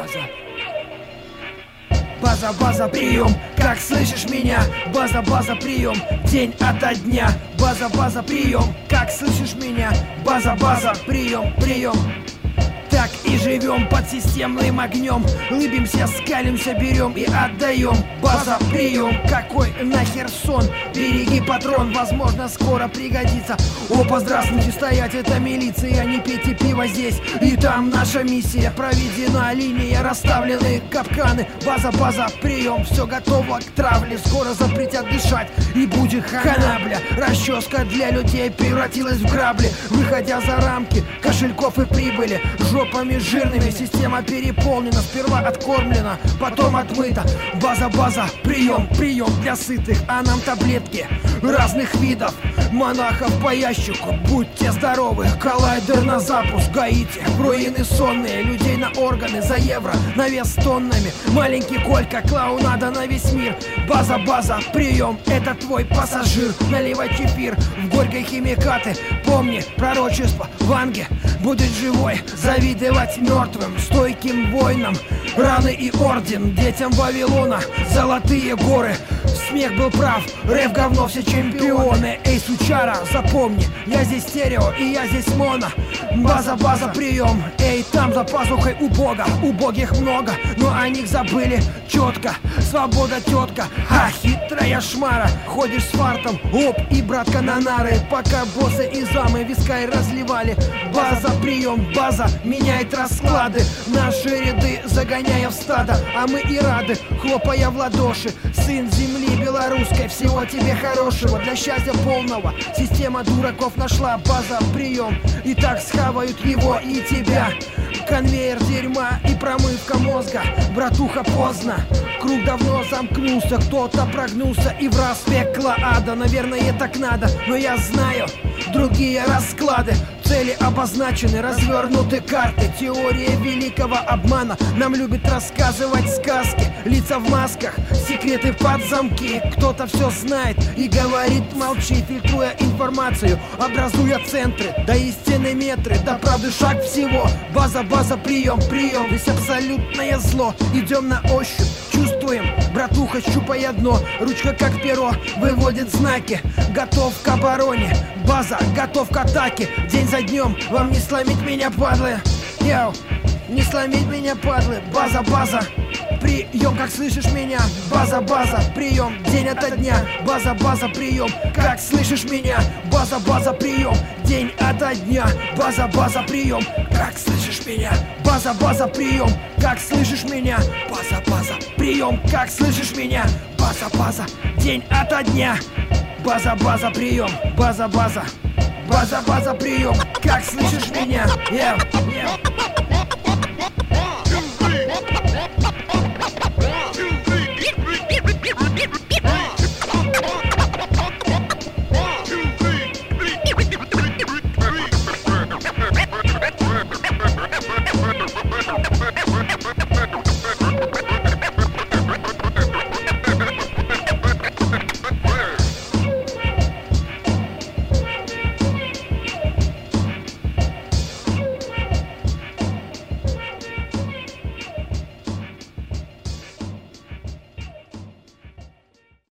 база. База, база, прием, как слышишь меня? База, база, прием, день ото дня. База, база, прием, как слышишь меня? База, база, прием, прием. Так и живем под системным огнем. Лыбимся, скалимся, берем и отдаем. База, прием, какой нахер сон? Береги патрон, возможно скоро пригодится. Опа, здравствуйте, стоять, это милиция. Не пейте пиво здесь и там. Наша миссия проведена, линия, расставлены капканы. База, база, прием, все готово к травле. Скоро запретят дышать и будет хана, бля. Расческа для людей превратилась в грабли. Выходя за рамки кошельков и прибыли, жопами жирными система переполнена. Сперва откормлена, потом отмыта. База, база, прием, прием для сытых. А нам таблетки разных видов. Монахов по ящику, будьте здоровы. Коллайдер на запуск, гаите. Руины сонные, людей на органы за евро, на вес тоннами. Маленький Колька, клоунада на весь мир. База, база, прием, это твой пассажир. Наливай кефир, в горькой химикаты. Помни пророчество Ванги, будет живой. Завидовать мертвым, стойким воинам. Раны и орден, детям Вавилона. Золотые горы, смех был прав. Рэп говно, все чемпионы. Эй, сучара, запомни, я здесь стерео и я здесь моно. База, база, прием. Эй, там за пазухой у Бога. Убогих много, но о них забыли четко. Свобода тетка, а хитрая шмара. Ходишь с фартом, оп, и братка на нары. Пока боссы и замы вискай разливали. База, прием, база меняет расклады. Наши ряды загоняя в стадо, а мы и рады, хлопая в ладоши. Сын земли белорусской, всего тебе хорошего, для счастья полного. Система дураков нашла. База, прием, и так схавают его и тебя. Конвейер дерьма и промывка мозга. Братуха, поздно, круг давно замкнулся. Кто-то прогнулся и в раз пекла ада. Наверное, так надо, но я знаю другие расклады. Цели обозначены, развернуты карты. Теория великого обмана нам любит рассказывать сказки. Лица в масках, секреты под замки. Кто-то все знает и говорит молчи, фильтруя информацию, образуя центры, до истины метры, до правды шаг всего. База, база, прием, прием, здесь абсолютное зло. Идем на ощупь, чувствуем, братуха, щупая дно. Ручка как перо выводит знаки. Готов к обороне, база, готов к атаке. День за днем, вам не сломить меня, падлы. Йоу, не сломить меня, падлы. База, база, прием, как слышишь меня? База, база, прием, день ото дня. База, база, прием, как слышишь меня? База, база, прием, день ото дня. База, база, прием, как слышишь меня? База, база, прием, как слышишь меня? База, база, прием, как слышишь меня? База, база, день ото дня. База, база, прием, база, база. База, база, прием, как слышишь меня? Yeah, yeah.